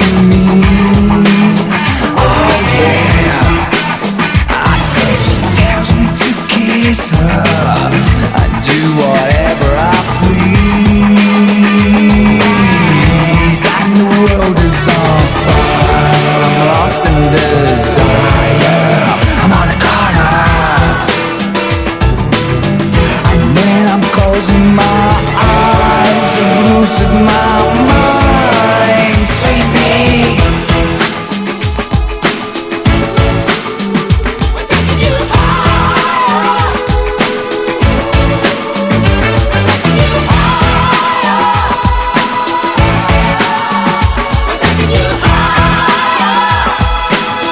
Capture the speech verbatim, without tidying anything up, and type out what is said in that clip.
to me. Oh yeah, I said she tells me to kiss her. I do whatever I please. And the world is on fire, I'm lost in desire. I'm on a corner, and when I'm closing my eyes, I'm lucid mind.